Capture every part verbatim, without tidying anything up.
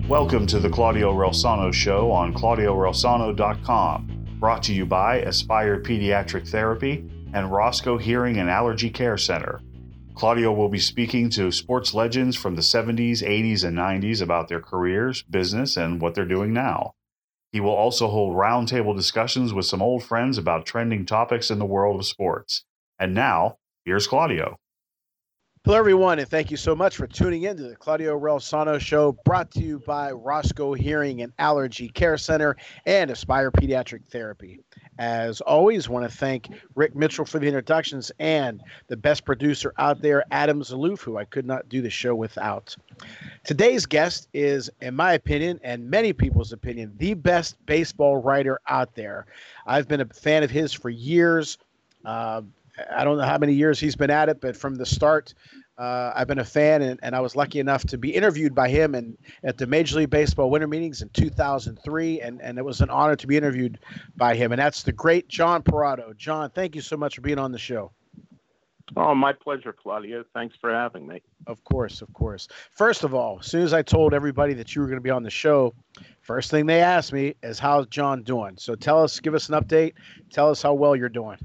Welcome to the Claudio Relsano Show on claudio relsano dot com, brought to you by Aspire Pediatric Therapy and Roscoe Hearing and Allergy Care Center. Claudio will be speaking to sports legends from the seventies, eighties, and nineties about their careers, business, and what they're doing now. He will also hold roundtable discussions with some old friends about trending topics in the world of sports. And now, here's Claudio. Hello, everyone, and thank you so much for tuning in to the Claudio Relsano Show, brought to you by Roscoe Hearing and Allergy Care Center and Aspire Pediatric Therapy. As always, want to thank Rick Mitchell for the introductions and the best producer out there, Adam Zaloof, who I could not do the show without. Today's guest is, in my opinion, and many people's opinion, the best baseball writer out there. I've been a fan of his for years. Uh, I don't know how many years he's been at it, but from the start, uh, I've been a fan, and, and I was lucky enough to be interviewed by him and at the Major League Baseball Winter Meetings in two thousand three, and, and it was an honor to be interviewed by him, and that's the great John Parado. John, thank you so much for being on the show. Oh, my pleasure, Claudio. Thanks for having me. Of course, of course. First of all, as soon as I told everybody that you were going to be on the show, first thing they asked me is, how's John doing? So tell us, give us an update. Tell us how well you're doing.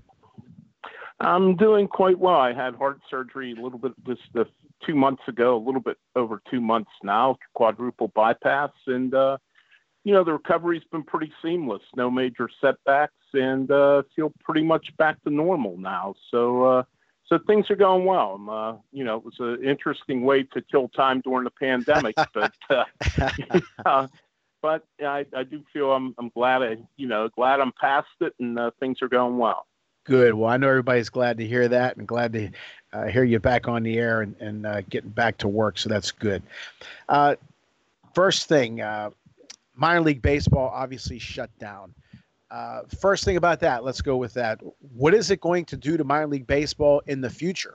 I'm doing quite well. I had heart surgery a little bit just uh, two months ago, a little bit over two months now, quadruple bypass. And, uh, you know, the recovery's been pretty seamless, no major setbacks, and uh, feel pretty much back to normal now. So, uh, so things are going well. Um, uh, you know, it was an interesting way to kill time during the pandemic, but, uh, uh, but I, I do feel I'm, I'm glad I, you know, glad I'm past it, and uh, things are going well. Good. Well, I know everybody's glad to hear that, and glad to uh, hear you back on the air and, and uh, getting back to work. So that's good. Uh, first thing, uh, minor league baseball obviously shut down. Uh, first thing about that, let's go with that. What is it going to do to minor league baseball in the future?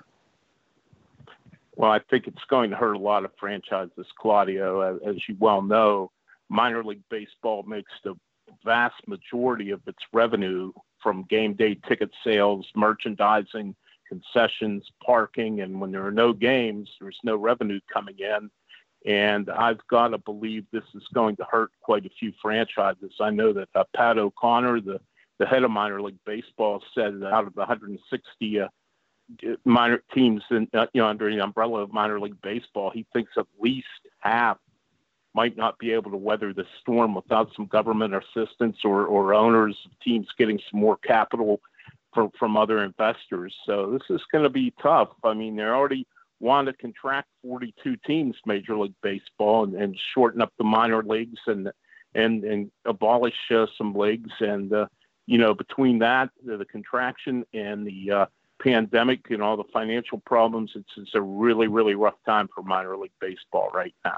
Well, I think it's going to hurt a lot of franchises, Claudio. As, as you well know, minor league baseball makes the vast majority of its revenue from game day ticket sales, merchandising, concessions, parking, and when there are no games, there's no revenue coming in. And I've got to believe this is going to hurt quite a few franchises. I know that uh, Pat O'Connor, the, the head of minor league baseball, said that out of the one hundred sixty uh, minor teams in, uh, you know, under the umbrella of minor league baseball, he thinks at least half might not be able to weather the storm without some government assistance or, or owners of teams getting some more capital from, from other investors. So this is going to be tough. I mean, they already want to contract forty-two teams, Major League Baseball, and, and shorten up the minor leagues and and, and abolish uh, some leagues. And, uh, you know, between that, the, the contraction and the uh, pandemic and all the financial problems, it's, it's a really, really rough time for minor league baseball right now.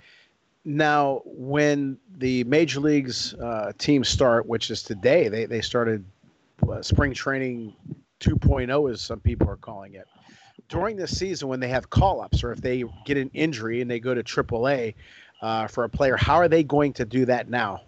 Now, when the major leagues uh, teams start, which is today, they, they started uh, spring training two point oh, as some people are calling it. During this season, when they have call-ups or if they get an injury and they go to triple A uh, for a player, how are they going to do that now?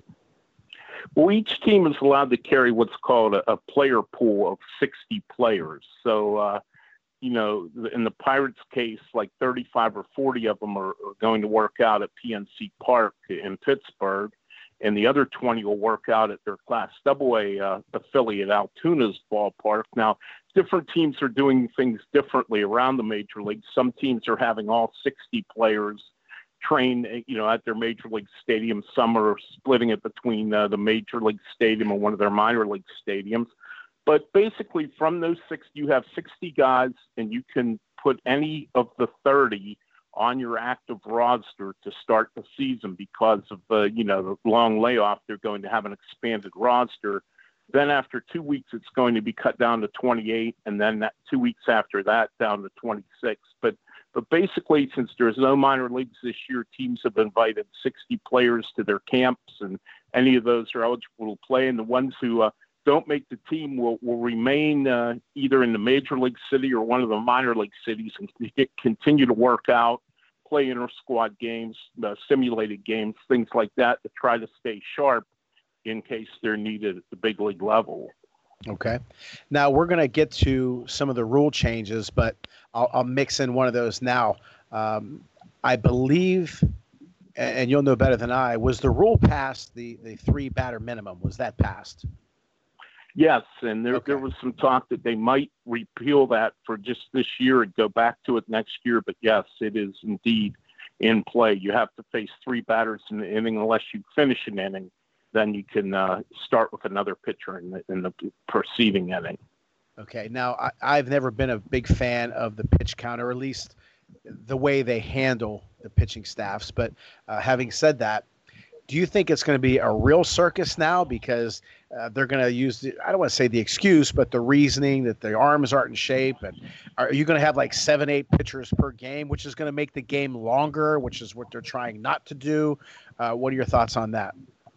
Well, each team is allowed to carry what's called a, a player pool of sixty players. So, uh, you know, in the Pirates case, like thirty-five or forty of them are, are going to work out at P N C Park in Pittsburgh, and the other twenty will work out at their Class Double A uh, affiliate, Altoona's ballpark. Now, different teams are doing things differently around the major leagues. Some teams are having all sixty players train, you know, at their major league stadium. Some are splitting it between uh, the major league stadium and one of their minor league stadiums. But basically, from those sixty, you have sixty guys, and you can put any of the thirty on your active roster to start the season because of the, you know, the long layoff. They're going to have an expanded roster. Then after two weeks, it's going to be cut down to twenty-eight, and then that, two weeks after that, down to twenty-six. But but basically, since there's no minor leagues this year, teams have invited sixty players to their camps, and any of those are eligible to play. And the ones who uh, don't make the team will, will remain uh, either in the major league city or one of the minor league cities and get, continue to work out, play inter-squad games, uh, simulated games, things like that to try to stay sharp in case they're needed at the big league level. Okay. Now we're going to get to some of the rule changes, but I'll, I'll mix in one of those now. Um, I believe, and, and you'll know better than I, was the rule passed, the, the three batter minimum, was that passed? Yes, and there Okay. there was some talk that they might repeal that for just this year and go back to it next year. But yes, it is indeed in play. You have to face three batters in the inning unless you finish an inning. Then you can uh, start with another pitcher in the, in the preceding inning. Okay. Now, I, I've never been a big fan of the pitch count, or at least the way they handle the pitching staffs. But uh, having said that, do you think it's going to be a real circus now? Because uh, they're going to use, the, I don't want to say the excuse, but the reasoning that their arms aren't in shape. And are you going to have like seven, eight pitchers per game, which is going to make the game longer, which is what they're trying not to do? Uh, what are your thoughts on that?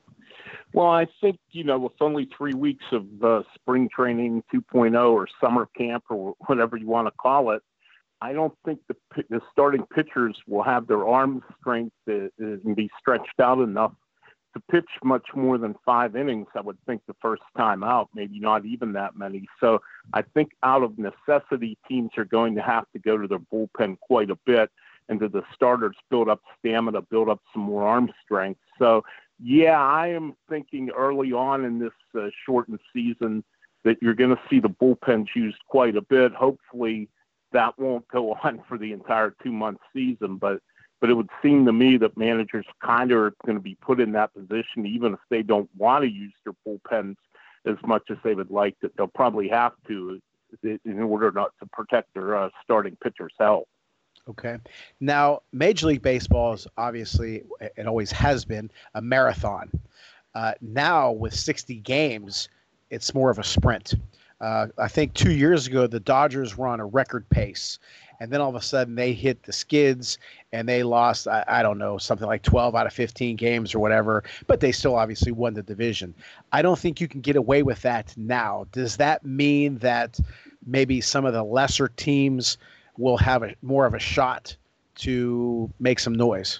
Well, I think, you know, with only three weeks of uh, spring training two point oh or summer camp or whatever you want to call it, I don't think the, the starting pitchers will have their arm strength to, to be stretched out enough to pitch much more than five innings, I would think, the first time out, maybe not even that many. So I think out of necessity, teams are going to have to go to their bullpen quite a bit, and to the starters build up stamina, build up some more arm strength. So, yeah, I am thinking early on in this uh, shortened season that you're going to see the bullpens used quite a bit. Hopefully that won't go on for the entire two-month season, but But it would seem to me that managers kind of are going to be put in that position, even if they don't want to use their bullpens as much as they would like, that they'll probably have to in order not to protect their uh, starting pitcher's health. Okay. Now, Major League Baseball is obviously, it always has been, a marathon. Uh, now, with sixty games, it's more of a sprint. Uh, I think two years ago, the Dodgers were on a record pace. And then all of a sudden they hit the skids and they lost, I, I don't know, something like twelve out of fifteen games or whatever, but they still obviously won the division. I don't think you can get away with that now. Does that mean that maybe some of the lesser teams will have a, more of a shot to make some noise?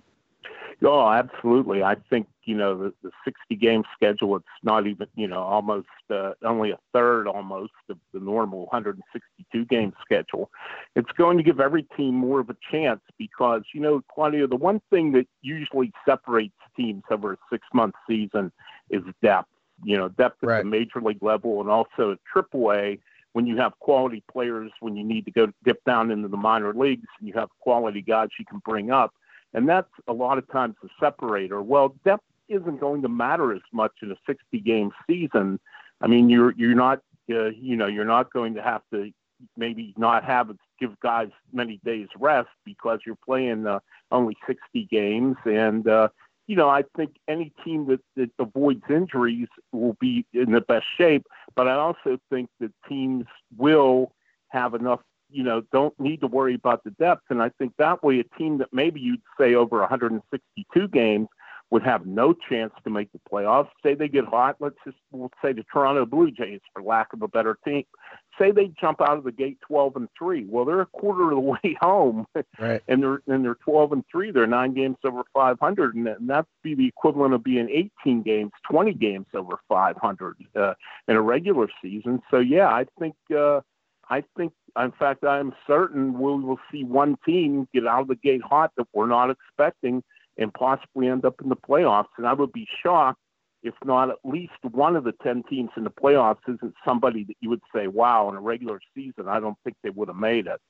Oh, absolutely. I think, you know, the, the sixty-game schedule, it's not even, you know, almost uh, only a third almost of the normal one hundred sixty-two game schedule. It's going to give every team more of a chance because, you know, Claudio, the one thing that usually separates teams over a six-month season is depth. You know, depth at Right. the major league level and also at triple A when you have quality players, when you need to go dip down into the minor leagues and you have quality guys you can bring up. And that's a lot of times the separator. Well, depth isn't going to matter as much in a sixty-game season. I mean, you're you're not uh, you know you're not going to have to maybe not have give guys many days rest because you're playing uh, only sixty games. And uh, you know, I think any team that, that avoids injuries will be in the best shape. But I also think that teams will have enough. You know, don't need to worry about the depth. And I think that way a team that maybe you'd say over one hundred sixty-two games would have no chance to make the playoffs. Say they get hot. Let's just, we'll say the Toronto Blue Jays, for lack of a better team. Say they jump out of the gate twelve and three. Well, they're a quarter of the way home. Right. and they're, and they're twelve and three. They're nine games over five hundred. And that'd be the equivalent of being eighteen games, twenty games over five hundred uh, in a regular season. So yeah, I think, uh, I think, in fact, I'm certain we will see one team get out of the gate hot that we're not expecting and possibly end up in the playoffs. And I would be shocked if not at least one of the ten teams in the playoffs isn't somebody that you would say, wow, in a regular season, I don't think they would have made it.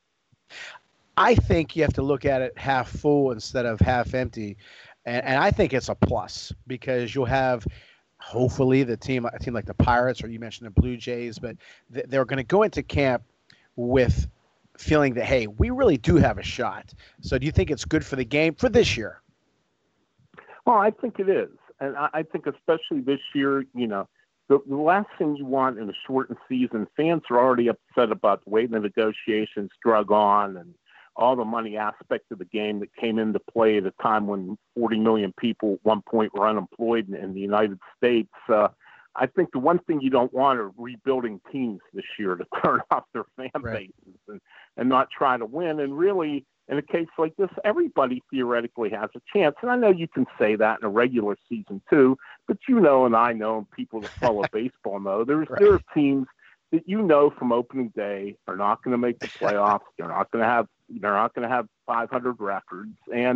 I think you have to look at it half full instead of half empty. And, and I think it's a plus because you'll have hopefully the team, a team like the Pirates, or you mentioned the Blue Jays, but th- they're going to go into camp with feeling that, hey, we really do have a shot. So do you think it's good for the game for this year? Well, I think it is. And I, I think especially this year, you know, the, the last thing you want in a shortened season, fans are already upset about the way the negotiations drug on and all the money aspect of the game that came into play at a time when forty million people at one point were unemployed in, in the United States. Uh, I think the one thing you don't want are rebuilding teams this year to turn off their fan Right. bases and, and not try to win. And really, in a case like this, everybody theoretically has a chance. And I know you can say that in a regular season too, but you know, and I know, and people that follow baseball know, there's, Right. there are teams that you know from opening day are not going to make the playoffs. They're not going to have, they're not going to have five hundred records. And,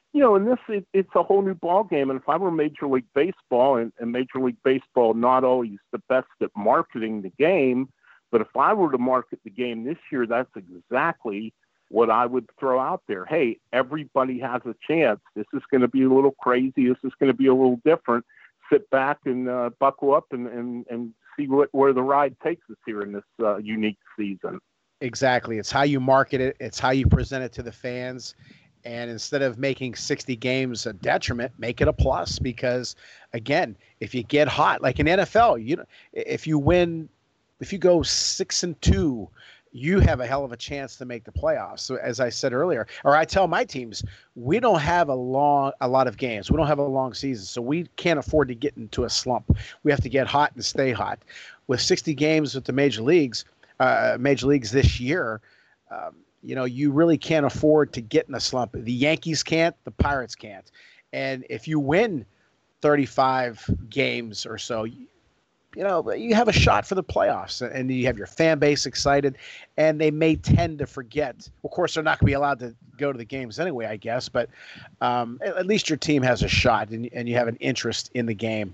you know, in this, it, it's a whole new ball game. And if I were Major League Baseball, and, and Major League Baseball not always the best at marketing the game, but if I were to market the game this year, that's exactly what I would throw out there. Hey, everybody has a chance. This is going to be a little crazy. This is going to be a little different. Sit back and uh, buckle up and, and, and see what, where the ride takes us here in this uh, unique season. Exactly. It's how you market it. It's how you present it to the fans. And instead of making sixty games a detriment, make it a plus. Because, again, if you get hot, like in N F L, you know, if you win, if you go six and two, you have a hell of a chance to make the playoffs. So as I said earlier, or I tell my teams, we don't have a long, a lot of games. We don't have a long season, so we can't afford to get into a slump. We have to get hot and stay hot. With sixty games with the major leagues, uh, major leagues this year, um, you know, you really can't afford to get in a slump. The Yankees can't, the Pirates can't. And if you win thirty-five games or so, you know, you have a shot for the playoffs, and you have your fan base excited, and they may tend to forget. Of course, they're not going to be allowed to go to the games anyway, I guess, but um, at least your team has a shot, and, and you have an interest in the game.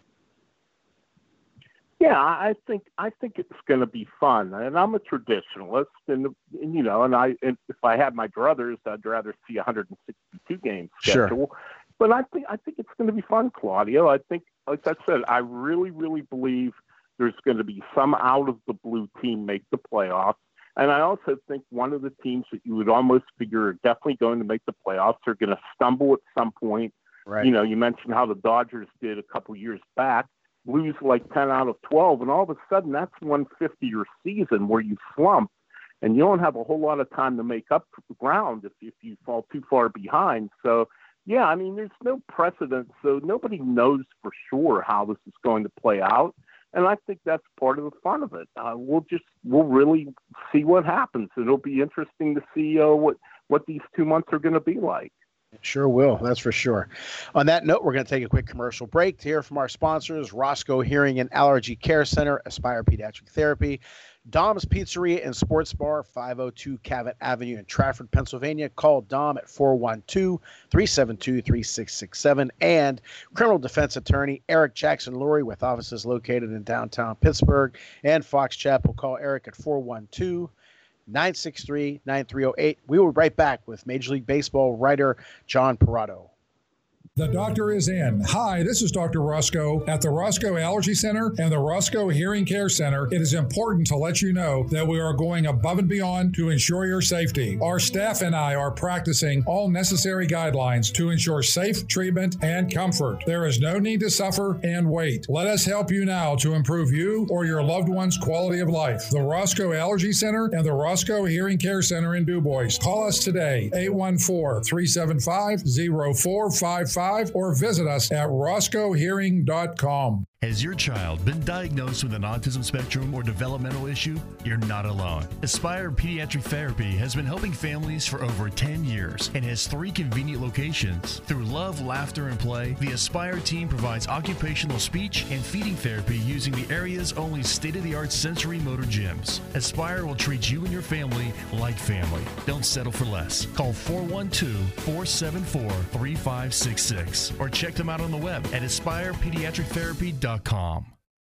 Yeah, I think I think it's going to be fun, and I'm a traditionalist, and, and you know, and I and if I had my druthers, I'd rather see a one hundred sixty-two game schedule. Sure. But I think I think it's going to be fun, Claudio. I think, like I said, I really, really believe there's going to be some out of the blue team make the playoffs, and I also think one of the teams that you would almost figure are definitely going to make the playoffs are going to stumble at some point. Right. You know, you mentioned how the Dodgers did a couple years back. Lose like ten out of twelve, and all of a sudden that's one fifty-year season where you slump, and you don't have a whole lot of time to make up ground if, if you fall too far behind. So, yeah, I mean, there's no precedent, so nobody knows for sure how this is going to play out, and I think that's part of the fun of it. Uh, we'll just we'll really see what happens. It'll be interesting to see uh, what what these two months are going to be like. Sure will. That's for sure. On that note, we're going to take a quick commercial break to hear from our sponsors, Roscoe Hearing and Allergy Care Center, Aspire Pediatric Therapy, Dom's Pizzeria and Sports Bar, five oh two Cavett Avenue in Trafford, Pennsylvania. Call Dom at four one two, three seven two, three six six seven. And criminal defense attorney Eric Jackson Lurie with offices located in downtown Pittsburgh and Fox Chapel. Call Eric at four one two, nine six three, nine three oh eight. We will be right back with Major League Baseball writer John Parado. The doctor is in. Hi, this is Doctor Roscoe at the Roscoe Allergy Center and the Roscoe Hearing Care Center. It is important to let you know that we are going above and beyond to ensure your safety. Our staff and I are practicing all necessary guidelines to ensure safe treatment and comfort. There is no need to suffer and wait. Let us help you now to improve you or your loved one's quality of life. The Roscoe Allergy Center and the Roscoe Hearing Care Center in DuBois. Call us today, eight one four, three seven five, zero four five five. Or visit us at roscoe hearing dot com. Has your child been diagnosed with an autism spectrum or developmental issue? You're not alone. Aspire Pediatric Therapy has been helping families for over ten years and has three convenient locations. Through love, laughter, and play, the Aspire team provides occupational speech and feeding therapy using the area's only state-of-the-art sensory motor gyms. Aspire will treat you and your family like family. Don't settle for less. Call four one two, four seven four, three five six six or check them out on the web at aspire pediatric therapy dot com.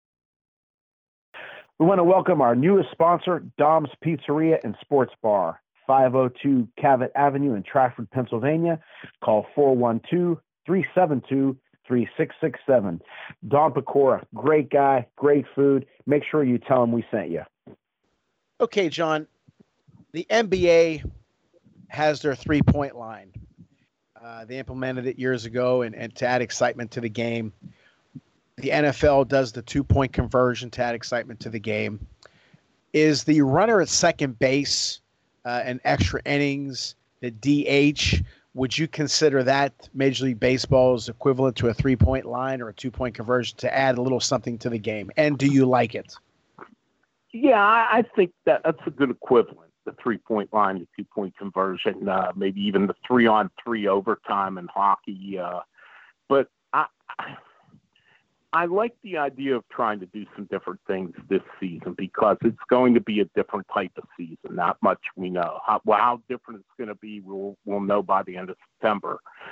We want to welcome our newest sponsor, Dom's Pizzeria and Sports Bar, five oh two Cavett Avenue in Trafford, Pennsylvania. Call four one two, three seven two, three six six seven. Don Pecora, great guy, great food. Make sure you tell him we sent you. Okay, John, the N B A has their three-point line. Uh, they implemented it years ago, and, and to add excitement to the game. The N F L does the two-point conversion to add excitement to the game. Is the runner at second base uh, and extra innings, the D H, would you consider that Major League Baseball's equivalent to a three-point line or a two-point conversion to add a little something to the game? And do you like it? Yeah, I, I think that that's a good equivalent, the three-point line, the two-point conversion, uh, maybe even the three-on-three overtime in hockey. Uh, but I, I I like the idea of trying to do some different things this season because it's going to be a different type of season. Not much we know. How, well, how different it's going to be, we'll, we'll know by the end of September.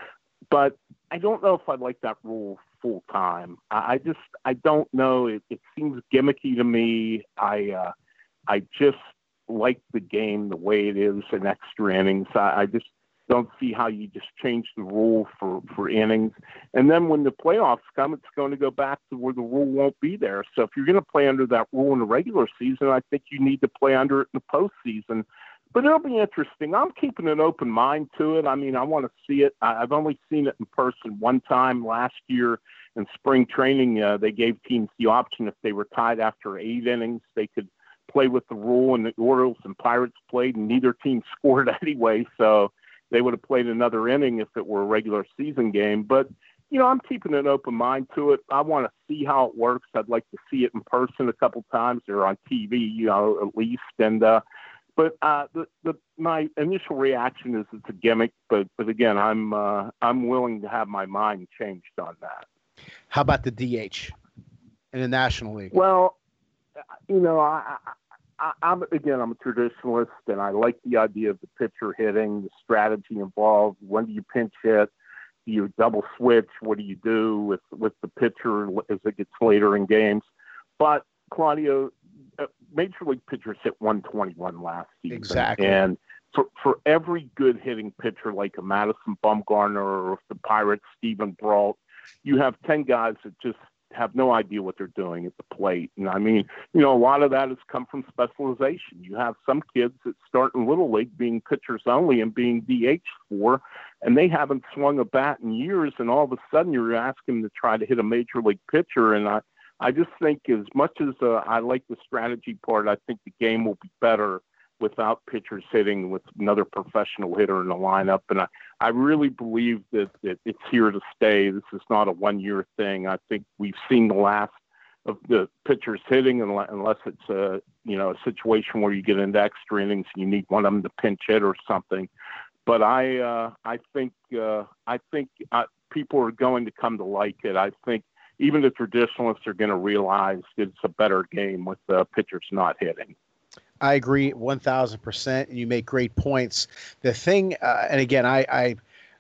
but I don't know if I'd like that rule full time. I, I just I don't know. It, it seems gimmicky to me. I uh, I just like the game the way it is in extra innings. I, I just don't see how you just change the rule for, for innings. And then when the playoffs come, it's going to go back to where the rule won't be there. So if you're going to play under that rule in the regular season, I think you need to play under it in the postseason. But it'll be interesting. I'm keeping an open mind to it. I mean, I want to see it. I, I've only seen it in person one time last year in spring training. Uh, they gave teams the option if they were tied after eight innings, they could play with the rule, and the Orioles and Pirates played, and neither team scored anyway. So they would have played another inning if it were a regular season game. But, you know, I'm keeping an open mind to it. I want to see how it works. I'd like to see it in person a couple times or on T V, you know, at least. And, uh, but uh, the, the, my initial reaction is it's a gimmick. But, but again, I'm uh, I'm willing to have my mind changed on that. How about the D H in the National League? Well, you know, I, I, I'm again, I'm a traditionalist, and I like the idea of the pitcher hitting, the strategy involved. When do you pinch hit? Do you double switch? What do you do with, with the pitcher as it gets later in games? But Claudio, uh, Major League pitchers hit one twenty-one last season. Exactly. And for, for every good hitting pitcher like a Madison Bumgarner or the Pirates, Stephen Brault, you have ten guys that just have no idea what they're doing at the plate. And I mean, you know, a lot of that has come from specialization. You have some kids that start in Little League being pitchers only and being D H for, and they haven't swung a bat in years. And all of a sudden you're asking them to try to hit a major league pitcher. And I, I just think as much as uh, I like the strategy part, I think the game will be better without pitchers hitting with another professional hitter in the lineup. And I, I really believe that, that it's here to stay. This is not a one-year thing. I think we've seen the last of the pitchers hitting unless it's a, you know, a situation where you get into extra innings and you need one of them to pinch hit or something. But I, uh, I think, uh, I think uh, people are going to come to like it. I think even the traditionalists are going to realize it's a better game with uh, pitchers not hitting. I agree one thousand percent, and you make great points. The thing, uh, and again, I, I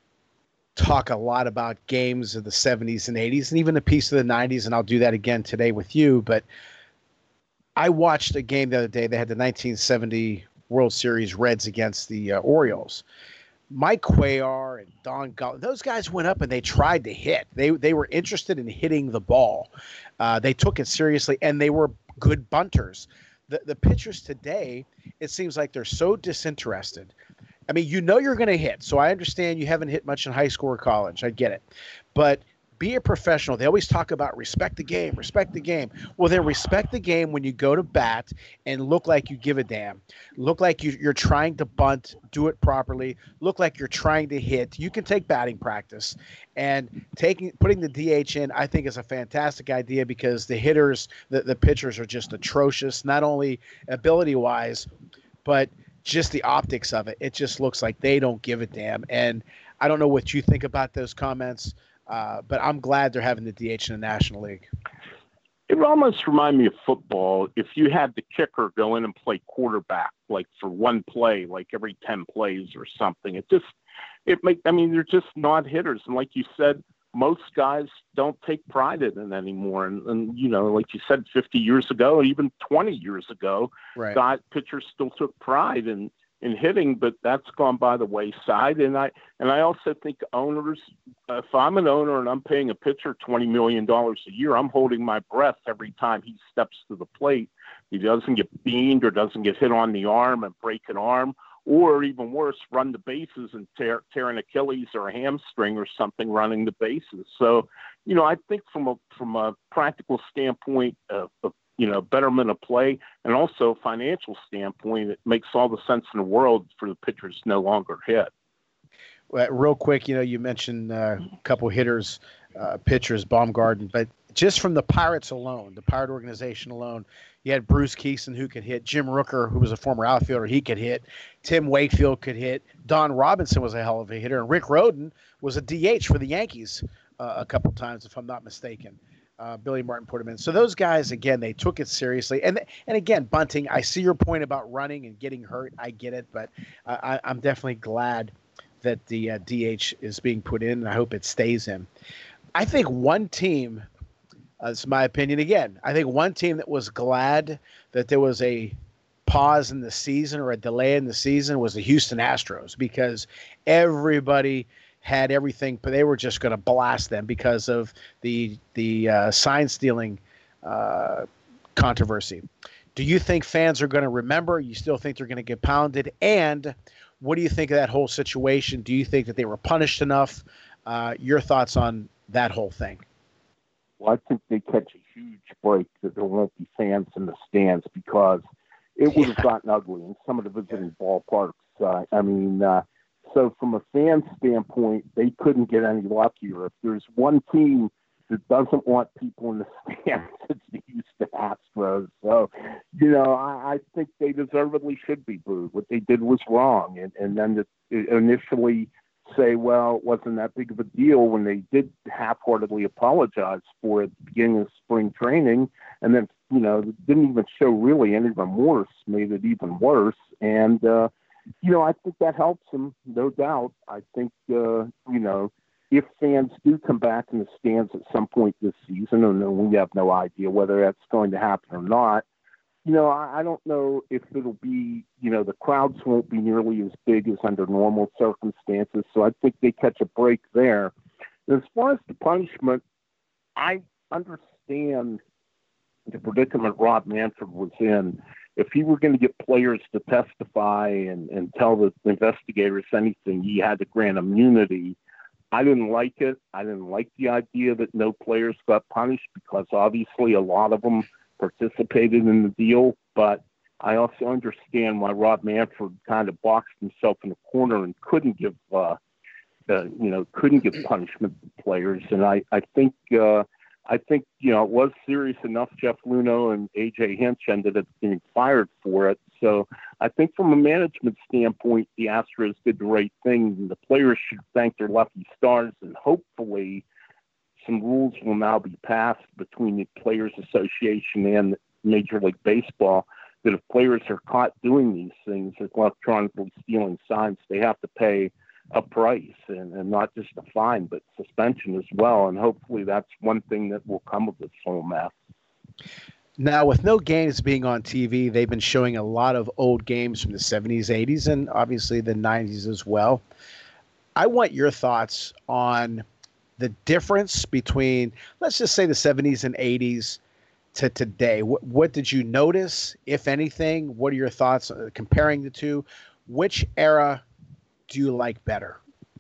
talk a lot about games of the seventies and eighties and even a piece of the nineties, and I'll do that again today with you. But I watched a game the other day. They had the nineteen seventy World Series Reds against the uh, Orioles. Mike Cuellar and Don Gull, those guys went up and they tried to hit. They they were interested in hitting the ball. Uh, they took it seriously, and they were good bunters. The the pitchers today, it seems like they're so disinterested. I mean, you know you're going to hit, so I understand you haven't hit much in high school or college. I get it. But be a professional. They always talk about respect the game, respect the game. Well, then respect the game when you go to bat and look like you give a damn. Look like you, you're trying to bunt, do it properly. Look like you're trying to hit. You can take batting practice. And taking putting the D H in, I think, is a fantastic idea because the hitters, the, the pitchers are just atrocious, not only ability-wise, but just the optics of it. It just looks like they don't give a damn. And I don't know what you think about those comments. Uh, but I'm glad they're having the D H in the National League. It almost reminds me of football. If you had the kicker go in and play quarterback, like for one play, like every ten plays or something, it just, it make, I mean, they're just not hitters. And like you said, most guys don't take pride in it anymore. And, and you know, like you said, fifty years ago, even twenty years ago, right. guys, pitchers still took pride in, in hitting, but that's gone by the wayside. And I, and I also think owners, uh, if I'm an owner and I'm paying a pitcher twenty million dollars a year, I'm holding my breath every time he steps to the plate. He doesn't get beamed or doesn't get hit on the arm and break an arm, or even worse, run the bases and tear, tear an Achilles or a hamstring or something running the bases. So, you know, I think from a, from a practical standpoint of, of you know, betterment of play, and also financial standpoint, it makes all the sense in the world for the pitchers to no longer hit. Well, real quick, you know, you mentioned uh, a couple hitters, uh, pitchers, Baumgarten, but just from the Pirates alone, the Pirate organization alone, you had Bruce Keeson who could hit, Jim Rooker, who was a former outfielder, he could hit, Tim Wakefield could hit, Don Robinson was a hell of a hitter, and Rick Rhoden was a D H for the Yankees uh, a couple times, if I'm not mistaken. Uh, Billy Martin put him in. So those guys, again, they took it seriously. And and again, bunting, I see your point about running and getting hurt. I get it. But I, I'm definitely glad that the uh, D H is being put in, and I hope it stays in. I think one team, uh, it's my opinion again, I think one team that was glad that there was a pause in the season or a delay in the season was the Houston Astros, because everybody had everything, but they were just going to blast them because of the the uh, sign stealing uh, controversy. Do you think fans are going to remember? You still think they're going to get pounded? And what do you think of that whole situation? Do you think that they were punished enough? Uh, your thoughts on that whole thing? Well, I think they catch a huge break that there won't be fans in the stands, because it would have gotten ugly in some of the visiting ballparks. Uh, I mean, uh, so from a fan standpoint, they couldn't get any luckier. If there's one team that doesn't want people in the stands, it's the Houston Astros. So, you know, I, I think they deservedly should be booed. What they did was wrong. And, and then to initially say, well, it wasn't that big of a deal when they did half-heartedly apologize for it at the beginning of spring training, and then, you know, didn't even show really any remorse, made it even worse. And, uh, you know, I think that helps them, no doubt. I think, uh, you know, if fans do come back in the stands at some point this season, and we have no idea whether that's going to happen or not, you know, I, I don't know if it'll be, you know, the crowds won't be nearly as big as under normal circumstances. So I think they catch a break there. And as far as the punishment, I understand the predicament Rob Manfred was in. If he were going to get players to testify and, and tell the investigators anything, he had to grant immunity. I didn't like it. I didn't like the idea that no players got punished, because obviously a lot of them participated in the deal, but I also understand why Rob Manfred kind of boxed himself in a corner and couldn't give, uh, uh, you know, couldn't give punishment to players. And I, I think, uh, I think, you know, it was serious enough. Jeff Luhnow and A J Hinch ended up getting fired for it. So I think from a management standpoint, the Astros did the right thing. The players should thank their lucky stars, and hopefully some rules will now be passed between the Players Association and Major League Baseball that if players are caught doing these things, like electronically stealing signs, they have to pay a price, and, and not just a fine, but suspension as well. And hopefully that's one thing that will come of this whole mess. Now, with no games being on T V, they've been showing a lot of old games from the seventies, eighties, and obviously the nineties as well. I want your thoughts on the difference between, let's just say, the seventies and eighties to today. What, what did you notice, if anything? What are your thoughts uh, comparing the two? Which era do you like better?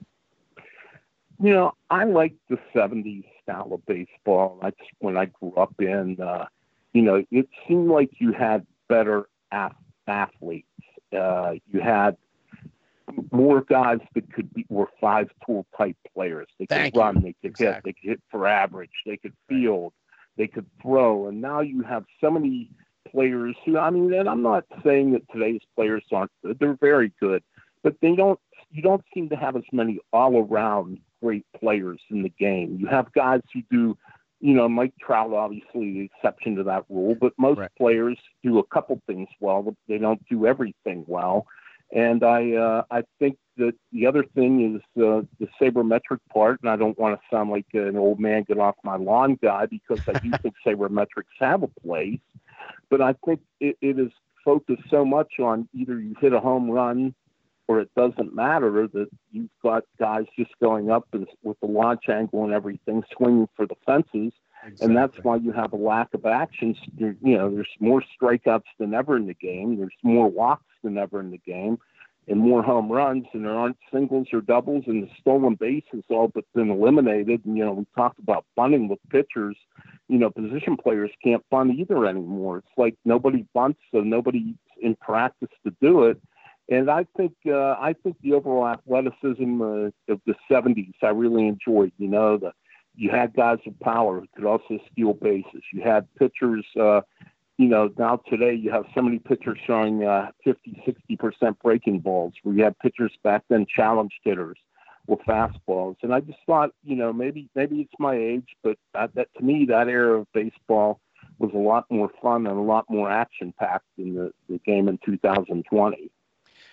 You know, I like the seventies style of baseball. That's when I grew up in. Uh, you know, it seemed like you had better ath- athletes. Uh, you had more guys that could be were five tool type players. They could Thank run, you. they could Exactly. hit, they could hit for average, they could field, they could throw. And now you have so many players who, I mean, and I'm not saying that today's players aren't good. They're very good, but they don't, you don't seem to have as many all around great players in the game. You have guys who do, you know, Mike Trout, obviously the exception to that rule, but most Right. players do a couple things well, but they don't do everything well. And I uh, I think that the other thing is uh, the sabermetric part, and I don't want to sound like an old man get off my lawn guy, because I do think sabermetrics have a place, but I think it, it is focused so much on either you hit a home run or it doesn't matter, that you've got guys just going up and, with the launch angle and everything, swinging for the fences. Exactly. And that's why you have a lack of actions. You know, there's more strikeouts than ever in the game. There's more walks than ever in the game, and more home runs. And there aren't singles or doubles, and the stolen base has all but been eliminated. And, you know, we talked about bunting with pitchers. You know, position players can't bunt either anymore. It's like nobody bunts, so nobody's in practice to do it. And I think uh, I think the overall athleticism uh, of the seventies I really enjoyed. You know, the you had guys with power who could also steal bases. You had pitchers, uh, you know, now today you have so many pitchers showing uh, fifty, sixty percent breaking balls, where you had pitchers back then challenged hitters with fastballs. And I just thought, you know, maybe maybe it's my age, but that, that to me, that era of baseball was a lot more fun and a lot more action-packed than the, the game in two thousand twenty.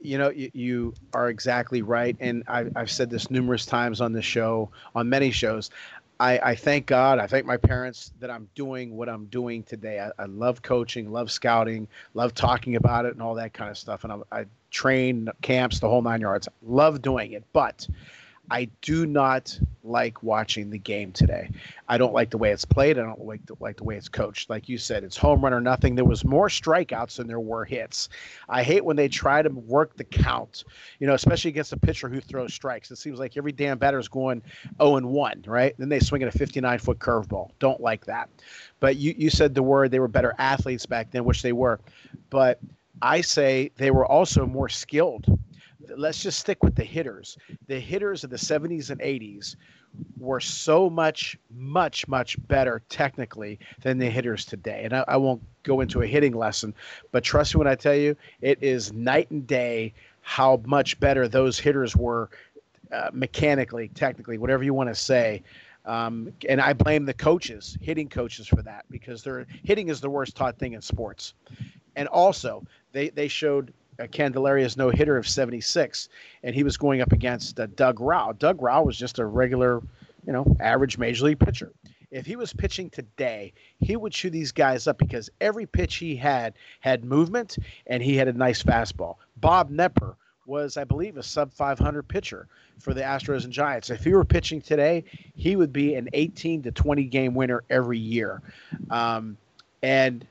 You know, you, you are exactly right. And I, I've said this numerous times on the show, on many shows. I, I thank God, I thank my parents that I'm doing what I'm doing today. I, I love coaching, love scouting, love talking about it and all that kind of stuff. And I, I train camps, the whole nine yards. Love doing it. But I do not like watching the game today. I don't like the way it's played. I don't like the, like the way it's coached. Like you said, it's home run or nothing. There was more strikeouts than there were hits. I hate when they try to work the count, you know, especially against a pitcher who throws strikes. It seems like every damn batter is going oh and one, right? Then they swing at a fifty-nine foot curveball. Don't like that. But you, you said the word they were better athletes back then, which they were. But I say they were also more skilled. Let's just stick with the hitters. The hitters of the seventies and eighties were so much, much, much better technically than the hitters today. And I, I won't go into a hitting lesson, but trust me when I tell you, it is night and day how much better those hitters were uh, mechanically, technically, whatever you want to say. Um, and I blame the coaches, hitting coaches for that, because they're hitting is the worst taught thing in sports. And also, they, they showed uh, Candelaria's no-hitter of seventy-six, and he was going up against uh, Doug Rao. Doug Rao was just a regular, you know, average major league pitcher. If he was pitching today, he would chew these guys up because every pitch he had had movement, and he had a nice fastball. Bob Knepper was, I believe, a sub five hundred pitcher for the Astros and Giants. If he were pitching today, he would be an eighteen to twenty game winner every year. Um, and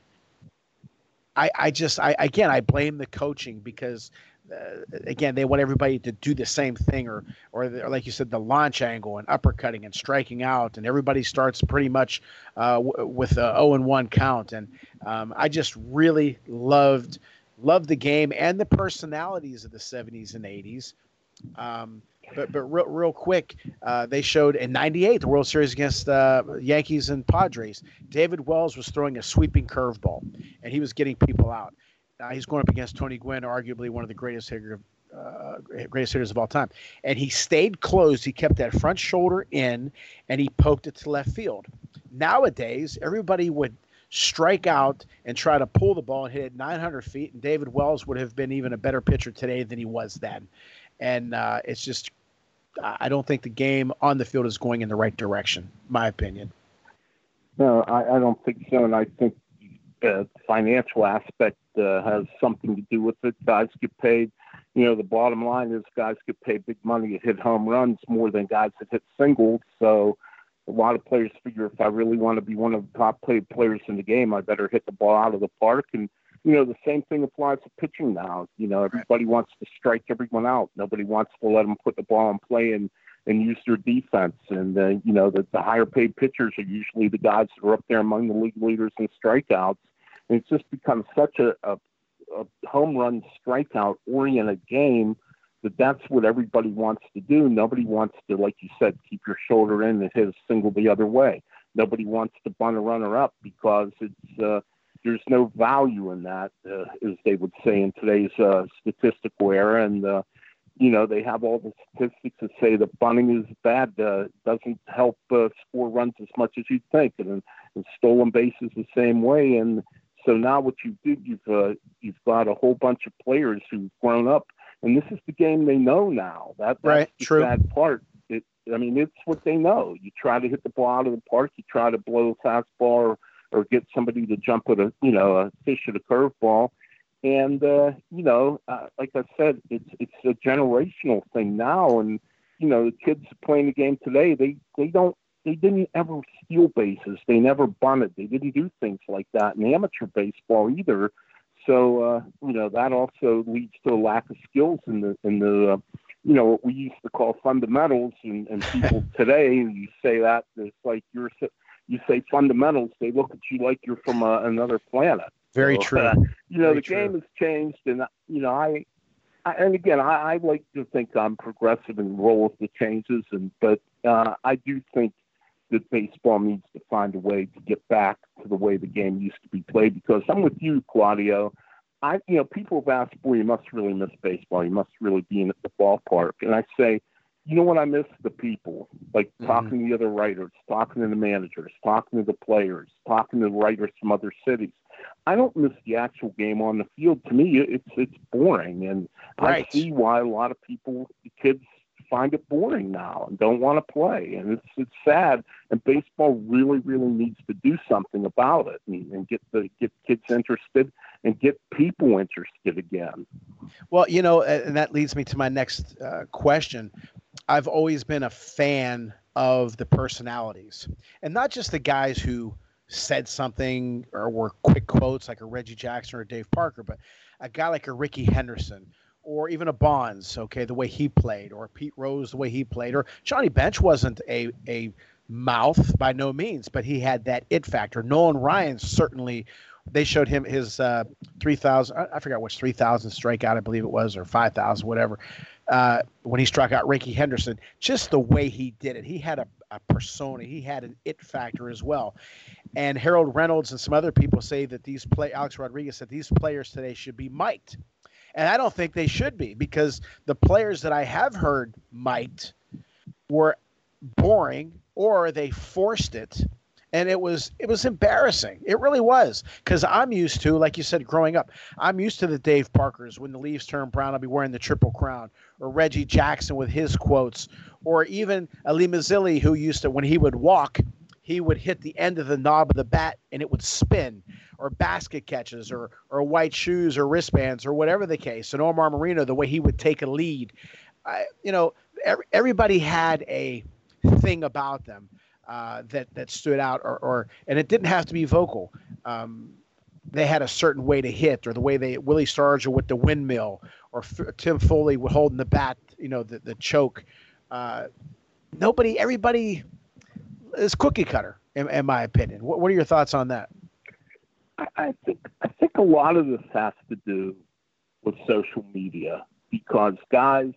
I, I just, I again, I blame the coaching because, uh, again, they want everybody to do the same thing, or, or, or like you said, the launch angle and uppercutting and striking out, and everybody starts pretty much uh, w- with a oh and one count. And um, I just really loved, loved the game and the personalities of the seventies and eighties. Um, but but real, real quick, uh, they showed in ninety-eight, the World Series against uh, Yankees and Padres, David Wells was throwing a sweeping curveball, and he was getting people out. Uh, he's going up against Tony Gwynn, arguably one of the greatest hitter, uh, greatest hitters of all time. And he stayed closed. He kept that front shoulder in, and he poked it to left field. Nowadays, everybody would strike out and try to pull the ball and hit it nine hundred feet, and David Wells would have been even a better pitcher today than he was then. And uh, it's just, I don't think the game on the field is going in the right direction, my opinion. No, I, I don't think so. And I think the financial aspect uh, has something to do with it. Guys get paid. You know, the bottom line is guys get paid big money to hit home runs more than guys that hit singles. So a lot of players figure if I really want to be one of the top paid players in the game, I better hit the ball out of the park. And you know, the same thing applies to pitching now. You know, everybody wants to strike everyone out. Nobody wants to let them put the ball in play and, and use their defense. And, uh, you know, the, the higher paid pitchers are usually the guys that are up there among the league leaders in strikeouts. And it's just become such a, a, a home run strikeout oriented game that that's what everybody wants to do. Nobody wants to, like you said, keep your shoulder in and hit a single the other way. Nobody wants to bunt a runner up because it's, uh, there's no value in that, uh, as they would say in today's uh, statistical era. And, uh, you know, they have all the statistics that say that bunting is bad, uh, doesn't help uh, score runs as much as you'd think. And, and stolen bases the same way. And so now what you do, you've, uh, you've got a whole bunch of players who've grown up. And this is the game they know now. That, that's right, the true. sad part. It, I mean, it's what they know. You try to hit the ball out of the park. You try to blow a fastball or, or get somebody to jump at a, you know, a fish at a curveball. And, uh, you know, uh, like I said, it's it's a generational thing now. And, you know, the kids playing the game today, they, they don't, they didn't ever steal bases. They never bunted. They didn't do things like that in amateur baseball either. So, uh, you know, that also leads to a lack of skills in the, in the, uh, you know, what we used to call fundamentals. And, and people today, you say that, it's like you're, you say fundamentals, they look at you like you're from a, another planet. Very so, true. Uh, you know, Very the true. game has changed. And, you know, I, I and again, I, I like to think I'm progressive and roll with the changes. And, but uh, I do think that baseball needs to find a way to get back to the way the game used to be played, because I'm with you, Claudio. I, you know, people have asked, boy, you must really miss baseball. You must really be in at the ballpark. And I say, you know what? I miss the people, like mm-hmm. talking to the other writers, talking to the managers, talking to the players, talking to the writers from other cities. I don't miss the actual game on the field. To me, it's it's boring, and right. I see why a lot of people, kids, find it boring now and don't want to play, and it's it's sad. And baseball really, really needs to do something about it and, and get the get kids interested and get people interested again. Well, you know, and that leads me to my next uh, question. I've always been a fan of the personalities, and not just the guys who said something or were quick quotes like a Reggie Jackson or a Dave Parker, but a guy like a Ricky Henderson or even a Bonds, okay, the way he played, or Pete Rose, the way he played, or Johnny Bench wasn't a a mouth by no means, but he had that it factor. Nolan Ryan certainly. They showed him his uh, three thousand, I forgot which three thousand strikeout, I believe it was, or five thousand, whatever, uh, when he struck out Ricky Henderson. Just the way he did it. He had a, a persona. He had an it factor as well. And Harold Reynolds and some other people say that these play, Alex Rodriguez said these players today should be mic'd. And I don't think they should be, because the players that I have heard mic'd were boring, or they forced it. And it was it was embarrassing. It really was, because I'm used to, like you said, growing up, I'm used to the Dave Parkers. When the leaves turn brown, I'll be wearing the Triple Crown, or Reggie Jackson with his quotes, or even Ali Mazzilli, who used to, when he would walk, he would hit the end of the knob of the bat and it would spin, or basket catches, or or white shoes or wristbands, or whatever the case. And Omar Marino, the way he would take a lead, I, you know, every, everybody had a thing about them. Uh, that that stood out, or, or and it didn't have to be vocal. Um, they had a certain way to hit, or the way they Willie Stargell with the windmill, or F- Tim Foley would holding the bat, you know, the the choke. Uh, nobody, everybody is cookie cutter, in, in my opinion. What, what are your thoughts on that? I, I think I think a lot of this has to do with social media, because guys,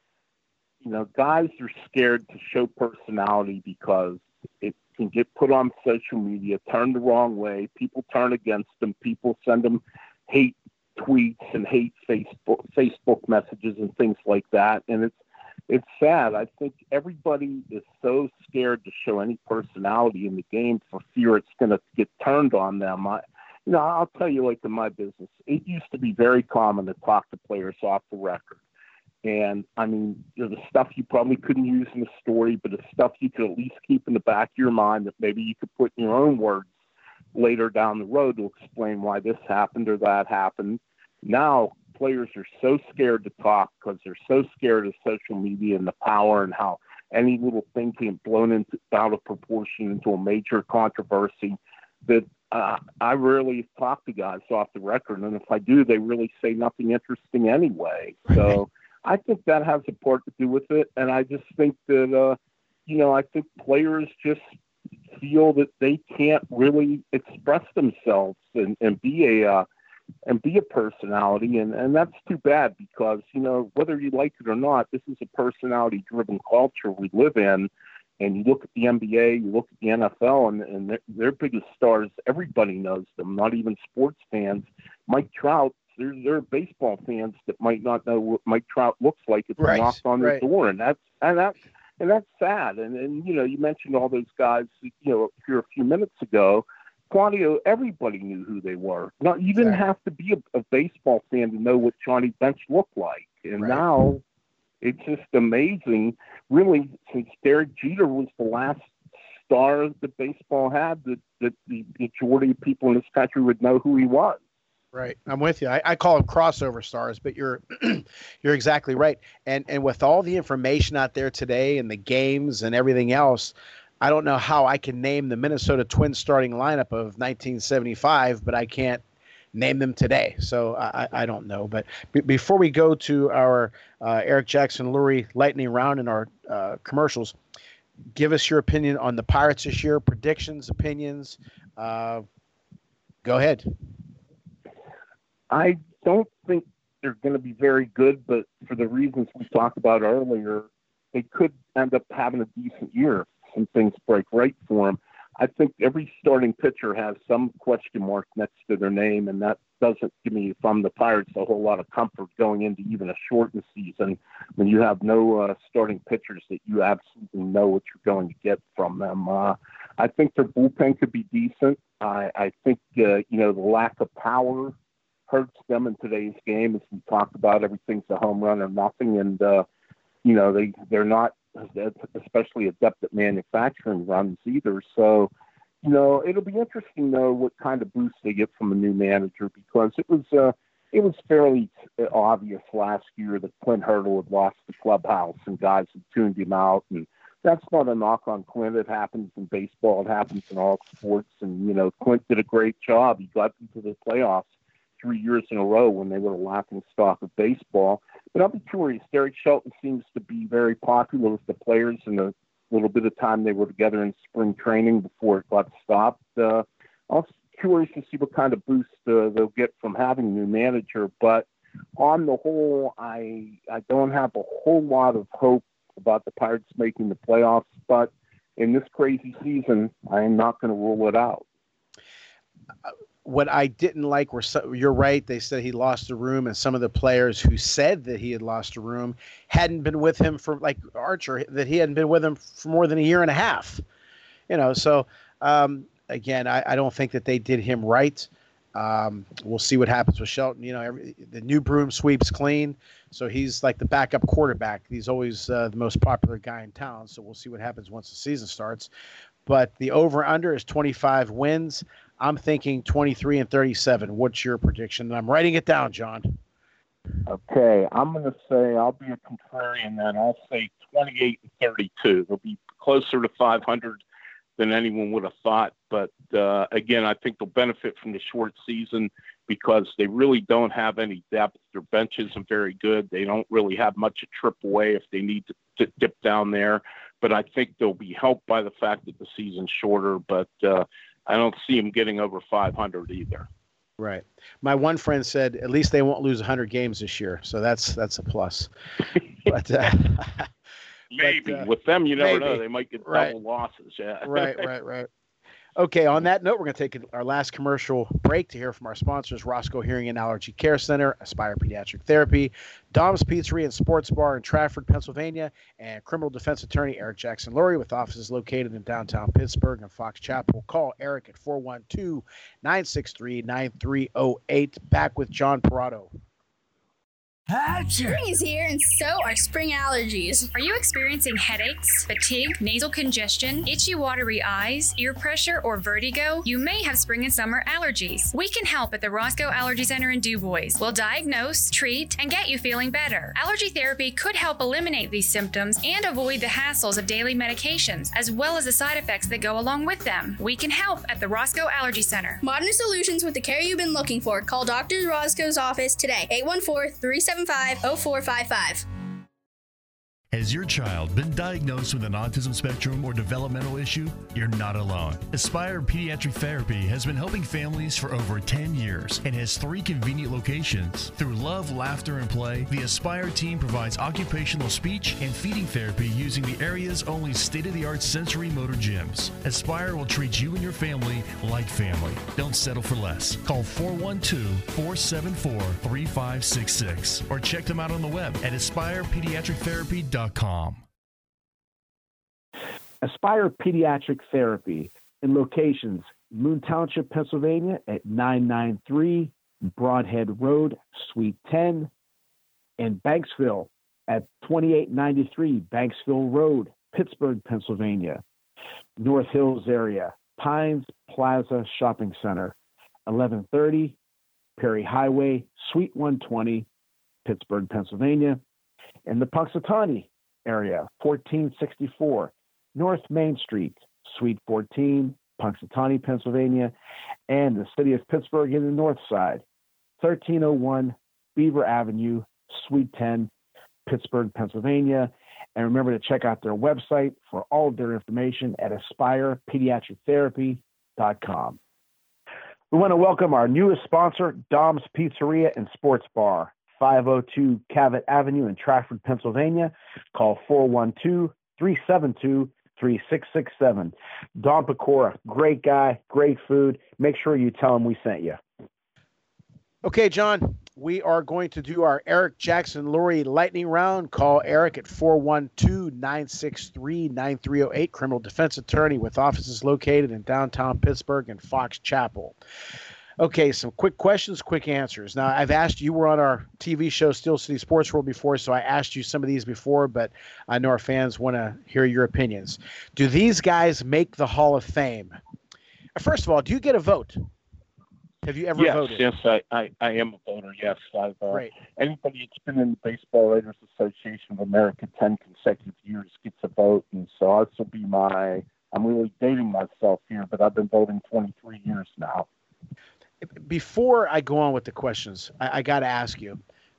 you know, guys are scared to show personality because it can get put on social media, turned the wrong way. People turn against them. People send them hate tweets and hate Facebook Facebook messages and things like that. And it's it's sad. I think everybody is so scared to show any personality in the game for fear it's going to get turned on them. I, you know, I'll tell you, like in my business, it used to be very common to talk to players off the record. And, I mean, you know, the stuff you probably couldn't use in the story, but the stuff you could at least keep in the back of your mind that maybe you could put in your own words later down the road to explain why this happened or that happened. Now, players are so scared to talk because they're so scared of social media and the power, and how any little thing can get blown into, out of proportion into a major controversy, that uh, I rarely talk to guys off the record. And if I do, they really say nothing interesting anyway. So I think that has a part to do with it. And I just think that, uh, you know, I think players just feel that they can't really express themselves and, and be a, uh, and be a personality. And, and that's too bad, because, you know, whether you like it or not, this is a personality driven culture we live in. And you look at the N B A, you look at the N F L, and, and their, their biggest stars, everybody knows them, not even sports fans. Mike Trout, There, there are baseball fans that might not know what Mike Trout looks like if right, he knocked on their right. door, and that's and that's and that's sad. And and you know, you mentioned all those guys, you know, here a few minutes ago. Claudio, everybody knew who they were. Not you didn't exactly. have to be a, a baseball fan to know what Johnny Bench looked like, and right. now it's just amazing. Really, since Derek Jeter was the last star that baseball had, that that the majority of people in this country would know who he was. Right. I'm with you. I, I call them crossover stars, but you're you're exactly right. And and with all the information out there today and the games and everything else, I don't know how I can name the Minnesota Twins starting lineup of nineteen seventy-five, but I can't name them today. So I, I don't know. But b- before we go to our uh, Eric Jackson Lurie lightning round and our uh, commercials, give us your opinion on the Pirates this year, predictions, opinions. Uh, go ahead. I don't think they're going to be very good, but for the reasons we talked about earlier, they could end up having a decent year. Some things break right for them. I think every starting pitcher has some question mark next to their name, and that doesn't give me, if I'm the Pirates, a whole lot of comfort going into even a shortened season when you have no uh, starting pitchers that you absolutely know what you're going to get from them. Uh, I think their bullpen could be decent. I, I think, uh, you know, the lack of power hurts them in today's game. As we talked about, everything's a home run or nothing. And, uh, you know, they, they're not especially adept at manufacturing runs either. So, you know, it'll be interesting, though, what kind of boost they get from a new manager, because it was uh, it was fairly obvious last year that Clint Hurdle had lost the clubhouse and guys had tuned him out. And that's not a knock on Clint. It happens in baseball. It happens in all sports. And, you know, Clint did a great job. He got into the playoffs three years in a row when they were the laughing stock of baseball. But I'll be curious. Derek Shelton seems to be very popular with the players in the little bit of time they were together in spring training before it got stopped. Uh, I'm curious to see what kind of boost uh, they'll get from having a new manager. But on the whole, I I don't have a whole lot of hope about the Pirates making the playoffs. But in this crazy season, I am not going to rule it out. What I didn't like were, so, you're right, they said he lost a room, and some of the players who said that he had lost a room hadn't been with him for, like Archer, that he hadn't been with him for more than a year and a half. You know, so um, again, I, I don't think that they did him right. Um, we'll see what happens with Shelton. You know, every, the new broom sweeps clean, so he's like the backup quarterback. He's always uh, the most popular guy in town, so we'll see what happens once the season starts. But the over-under is twenty-five wins. I'm thinking twenty-three and thirty-seven. What's your prediction? And I'm writing it down, John. Okay, I'm going to say, I'll be a contrarian then. I'll say twenty-eight and thirty-two. They'll be closer to five hundred than anyone would have thought. But uh, again, I think they'll benefit from the short season because they really don't have any depth. Their bench isn't very good. They don't really have much at triple A if they need to, to dip down there. But I think they'll be helped by the fact that the season's shorter. But uh, I don't see them getting over five hundred either. Right. My one friend said at least they won't lose one hundred games this year, so that's that's a plus. But uh, maybe but, uh, with them, you never maybe. know. They might get Right. double losses. Yeah. right, right, right. Okay, on that note, we're going to take our last commercial break to hear from our sponsors, Roscoe Hearing and Allergy Care Center, Aspire Pediatric Therapy, Dom's Pizzeria and Sports Bar in Trafford, Pennsylvania, and criminal defense attorney Eric Jackson Lurie with offices located in downtown Pittsburgh and Fox Chapel. Call Eric at four one two, nine six three, nine three zero eight. Back with John Parado. Spring is here, and so are spring allergies. Are you experiencing headaches, fatigue, nasal congestion, itchy, watery eyes, ear pressure, or vertigo? You may have spring and summer allergies. We can help at the Roscoe Allergy Center in DuBois. We'll diagnose, treat, and get you feeling better. Allergy therapy could help eliminate these symptoms and avoid the hassles of daily medications, as well as the side effects that go along with them. We can help at the Roscoe Allergy Center. Modern solutions with the care you've been looking for. Call Doctor Roscoe's office today, eight one four, three seven five, zero four five five. Has your child been diagnosed with an autism spectrum or developmental issue? You're not alone. Aspire Pediatric Therapy has been helping families for over ten years and has three convenient locations. Through love, laughter, and play, the Aspire team provides occupational speech and feeding therapy using the area's only state-of-the-art sensory motor gyms. Aspire will treat you and your family like family. Don't settle for less. Call four one two, four seven four, three five six six or check them out on the web at aspire pediatric therapy dot com. Aspire Pediatric Therapy in locations Moon Township, Pennsylvania at nine ninety-three Broadhead Road, Suite ten, and Banksville at twenty-eight ninety-three Banksville Road, Pittsburgh, Pennsylvania. North Hills area, Pines Plaza Shopping Center, eleven thirty Perry Highway, Suite one twenty, Pittsburgh, Pennsylvania. And the Punxsutawney area, fourteen sixty-four North Main Street, Suite fourteen, Punxsutawney, Pennsylvania, and the city of Pittsburgh in the north side, thirteen oh one Beaver Avenue, Suite ten, Pittsburgh, Pennsylvania. And remember to check out their website for all of their information at aspire pediatric therapy dot com. We want to welcome our newest sponsor, Dom's Pizzeria and Sports Bar, five oh two Cavett Avenue in Trafford, Pennsylvania. Call four one two, three seven two, three six six seven. Don Pecora, great guy, great food. Make sure you tell him we sent you. Okay, John, we are going to do our Eric Jackson Lurie lightning round. Call Eric at four one two, nine six three, nine three zero eight, criminal defense attorney with offices located in downtown Pittsburgh and Fox Chapel. Okay, some quick questions, quick answers. Now, I've asked you, were on our T V show Steel City Sports World before, so I asked you some of these before, but I know our fans want to hear your opinions. Do these guys make the Hall of Fame? First of all, do you get a vote? Have you ever yes, voted? Yes, I, I, I am a voter, yes. I've, uh, Great. Anybody that's been in the Baseball Writers Association of America ten consecutive years gets a vote, and so this will be my, I'm really dating myself here, but I've been voting twenty-three years now. Before I go on with the questions, I, I got to ask you,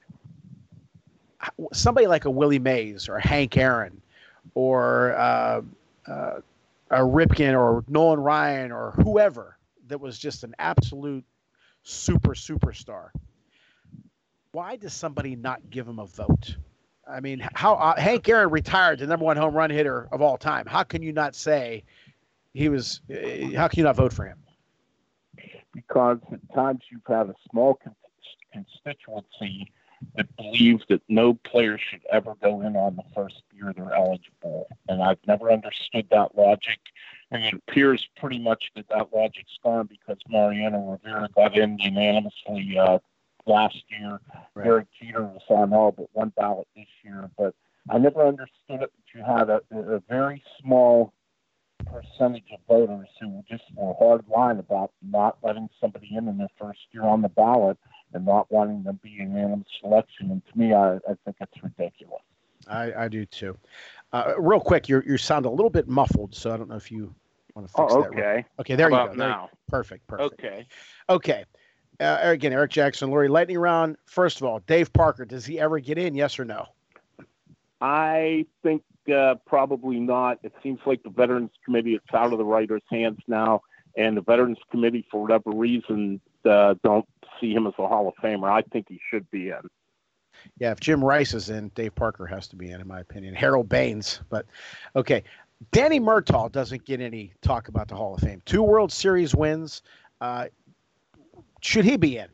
somebody like a Willie Mays or Hank Aaron or uh, uh, a Ripken or Nolan Ryan or whoever that was just an absolute super superstar, why does somebody not give him a vote? I mean, how uh, Hank Aaron retired the number one home run hitter of all time. How can you not say he was? Uh, how can you not vote for him? Because at times you've had a small con- constituency that believes that no player should ever go in on the first year they're eligible. And I've never understood that logic. And it appears pretty much that that logic's gone because Mariano Rivera got in unanimously uh, last year. Right. Derek Jeter was on all but one ballot this year. But I never understood it that you had a, a very small percentage of voters who just were hard line about not letting somebody in in their first year on the ballot and not wanting them to be in unanimous selection. And to me, I, I think it's ridiculous. I, I do too. Uh, real quick, you you sound a little bit muffled, so I don't know if you want to fix oh, that. Okay. Okay, there How you go. Now? There, perfect, perfect. Okay. Okay. Uh, again, Eric Jackson, Lurie, lightning round. First of all, Dave Parker, does he ever get in, yes or no? I think uh, probably not. It seems like the Veterans Committee, it's out of the writers' hands now, and the Veterans Committee, for whatever reason, uh, don't see him as a Hall of Famer. I think he should be in. Yeah, if Jim Rice is in, Dave Parker has to be in, in my opinion. Harold Baines, but okay. Danny Murtaugh doesn't get any talk about the Hall of Fame. Two World Series wins. Uh, should he be in?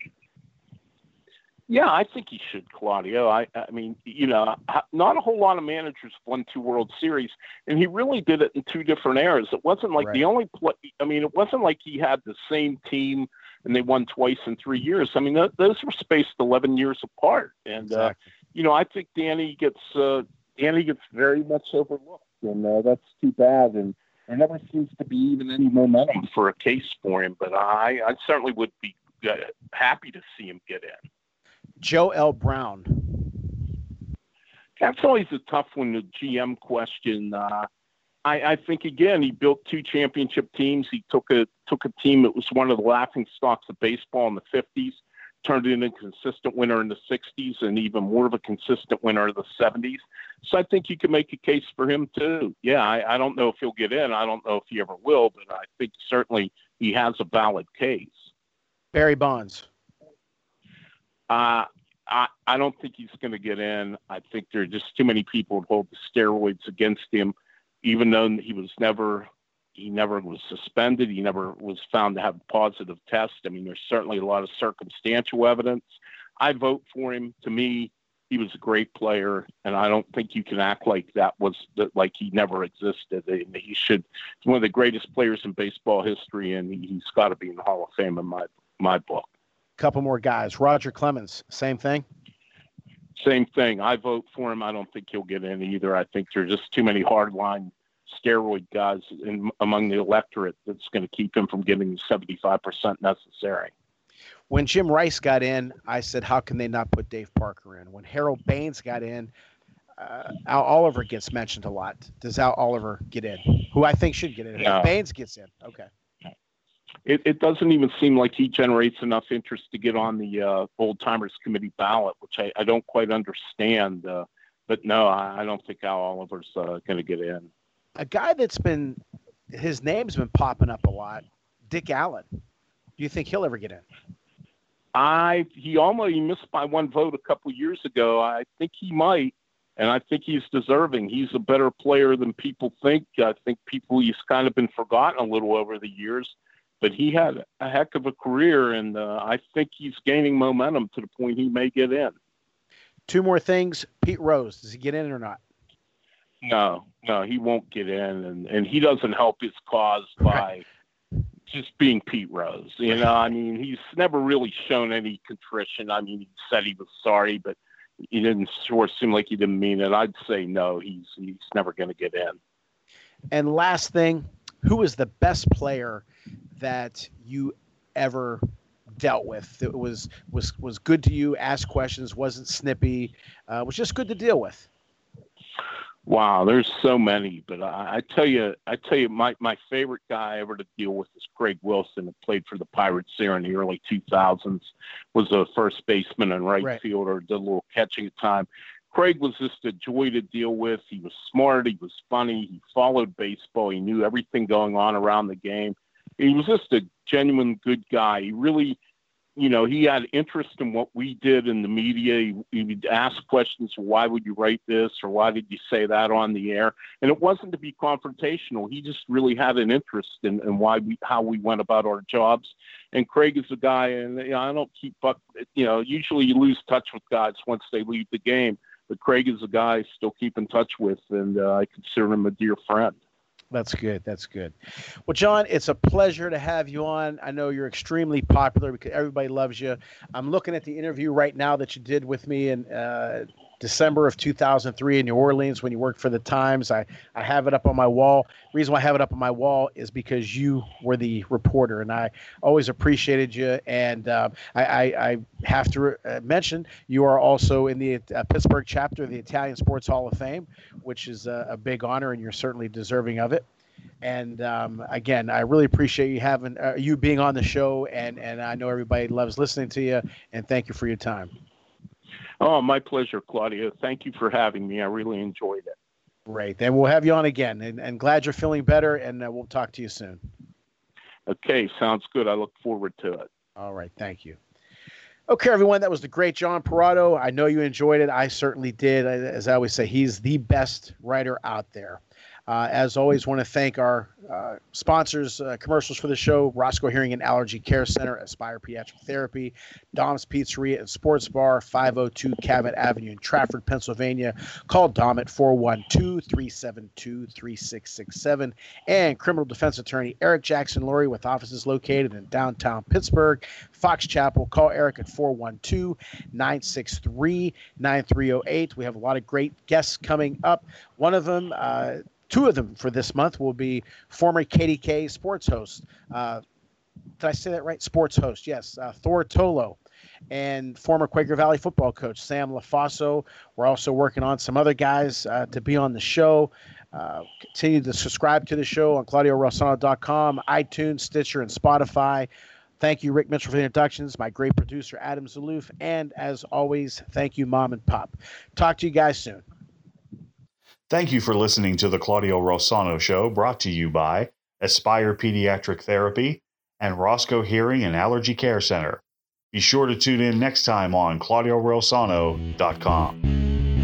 Yeah, I think he should, Claudio. I, I mean, you know, not a whole lot of managers won two World Series, and he really did it in two different eras. It wasn't like right. the only play. I mean, it wasn't like he had the same team and they won twice in three years. I mean, th- those were spaced eleven years apart, and exactly. uh, you know, I think Danny gets uh, Danny gets very much overlooked, and uh, that's too bad. And there never seems to be even any momentum for a case for him. But I, I certainly would be uh, happy to see him get in. Joe L. Brown. That's always a tough one, the G M question. Uh, I, I think, again, he built two championship teams. He took a took a team that was one of the laughing stocks of baseball in the fifties, turned it into a consistent winner in the sixties, and even more of a consistent winner in the seventies. So I think you can make a case for him, too. Yeah, I, I don't know if he'll get in. I don't know if he ever will, but I think certainly he has a valid case. Barry Bonds. Uh, I, I don't think he's going to get in. I think there are just too many people who hold the steroids against him, even though he was never, he never was suspended. He never was found to have a positive test. I mean, there's certainly a lot of circumstantial evidence. I vote for him. To me, he was a great player, and I don't think you can act like that was like he never existed. He should. He's one of the greatest players in baseball history, and he's got to be in the Hall of Fame in my my book. Couple more guys. Roger Clemens, same thing? Same thing. I vote for him. I don't think he'll get in either. I think there's just too many hardline steroid guys in, among the electorate that's going to keep him from getting the seventy-five percent necessary. When Jim Rice got in, I said, how can they not put Dave Parker in? When Harold Baines got in, uh, Al Oliver gets mentioned a lot. Does Al Oliver get in? Who I think should get in. No. Baines gets in. Okay. It, it doesn't even seem like he generates enough interest to get on the uh, Old Timers Committee ballot, which I, I don't quite understand. Uh, but no, I, I don't think Al Oliver's uh, going to get in. A guy that's been, his name's been popping up a lot, Dick Allen. Do you think he'll ever get in? I he almost he missed by one vote a couple years ago. I think he might, and I think he's deserving. He's a better player than people think. I think people he's kind of been forgotten a little over the years. but he had a heck of a career, and uh, I think he's gaining momentum to the point he may get in. Two more things. Pete Rose, does he get in or not? No, no, he won't get in, and, and he doesn't help his cause by right. just being Pete Rose. You know, I mean, he's never really shown any contrition. I mean, he said he was sorry, but he didn't sure seem like he didn't mean it. I'd say no, he's he's never going to get in. And last thing, who is the best player that you ever dealt with? That was was was good to you, asked questions, wasn't snippy, uh, was just good to deal with. Wow, there's so many, but I, I tell you, I tell you, my, my favorite guy ever to deal with is Craig Wilson, who played for the Pirates there in the early two thousands, was a first baseman and right, right. fielder, did a little catching at time. Craig was just a joy to deal with. He was smart, he was funny, he followed baseball, he knew everything going on around the game. He was just a genuine good guy. He really, you know, he had interest in what we did in the media. He, he would ask questions, why would you write this, or why did you say that on the air? And it wasn't to be confrontational. He just really had an interest in, in why we, how we went about our jobs. And Craig is a guy, and you know, I don't keep up, you know, usually you lose touch with guys once they leave the game, but Craig is a guy I still keep in touch with, and uh, I consider him a dear friend. That's good. That's good. Well, John, it's a pleasure to have you on. I know you're extremely popular because everybody loves you. I'm looking at the interview right now that you did with me in uh, December of two thousand three in New Orleans when you worked for the Times. I, I have it up on my wall. The reason why I have it up on my wall is because you were the reporter, and I always appreciated you. And uh, I, I, I have to uh, mention you are also in the uh, Pittsburgh chapter of the Italian Sports Hall of Fame, which is a, a big honor, and you're certainly deserving of it. And um, again, I really appreciate you having uh, you being on the show, and, and I know everybody loves listening to you, and thank you for your time. Oh, my pleasure, Claudio. Thank you for having me. I really enjoyed it. Great. Then we'll have you on again, and, and glad you're feeling better, and uh, we'll talk to you soon. Okay, sounds good. I look forward to it. All right, thank you. Okay, everyone, that was the great John Perrato. I know you enjoyed it. I certainly did. As I always say, he's the best writer out there. Uh, as always, want to thank our uh, sponsors, uh, commercials for the show, Roscoe Hearing and Allergy Care Center, Aspire Pediatric Therapy, Dom's Pizzeria and Sports Bar, five oh two Cabot Avenue in Trafford, Pennsylvania. Call Dom at four one two, three seven two, three six six seven. And criminal defense attorney Eric Jackson Lurie with offices located in downtown Pittsburgh, Fox Chapel. Call Eric at four one two, nine six three, nine three oh eight. We have a lot of great guests coming up. One of them, uh, Two of them for this month will be former K D K sports host. Uh, did I say that right? Sports host, yes. Uh, Thor Tolo, and former Quaker Valley football coach Sam LaFaso. We're also working on some other guys uh, to be on the show. Uh, continue to subscribe to the show on Claudio Rossano dot com, iTunes, Stitcher, and Spotify. Thank you, Rick Mitchell, for the introductions, my great producer, Adam Zaloof, and as always, thank you, Mom and Pop. Talk to you guys soon. Thank you for listening to the Claudio Rossano Show, brought to you by Aspire Pediatric Therapy and Roscoe Hearing and Allergy Care Center. Be sure to tune in next time on Claudio Rossano dot com.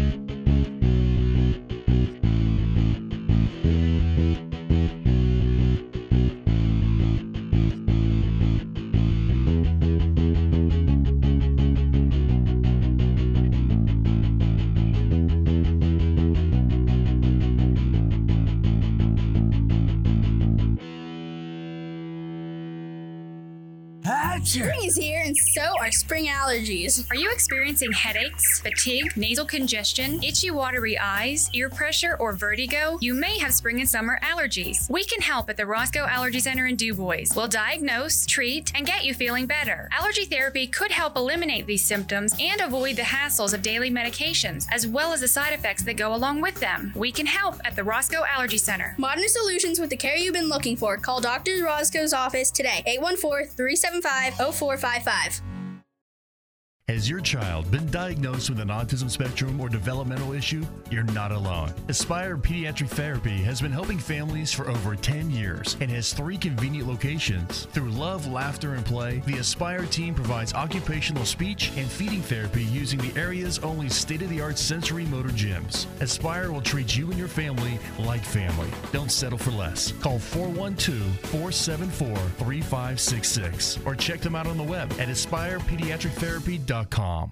Spring is here, and so are spring allergies. Are you experiencing headaches, fatigue, nasal congestion, itchy, watery eyes, ear pressure, or vertigo? You may have spring and summer allergies. We can help at the Roscoe Allergy Center in DuBois. We'll diagnose, treat, and get you feeling better. Allergy therapy could help eliminate these symptoms and avoid the hassles of daily medications, as well as the side effects that go along with them. We can help at the Roscoe Allergy Center. Modern solutions with the care you've been looking for. Call Doctor Roscoe's office today, eight one four, three seven five, oh four five five. Has your child been diagnosed with an autism spectrum or developmental issue? You're not alone. Aspire Pediatric Therapy has been helping families for over ten years and has three convenient locations. Through love, laughter, and play, the Aspire team provides occupational speech and feeding therapy using the area's only state-of-the-art sensory motor gyms. Aspire will treat you and your family like family. Don't settle for less. Call four one two, four seven four, three five six six or check them out on the web at aspire pediatric therapy dot com.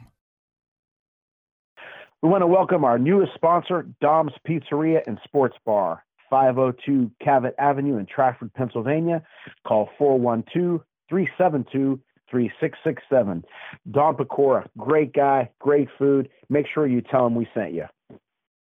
We want to welcome our newest sponsor, Dom's Pizzeria and Sports Bar, five oh two Cavett Avenue in Trafford, Pennsylvania. Call four one two, three seven two, three six six seven. Don Pecora, great guy, great food. Make sure you tell him we sent you.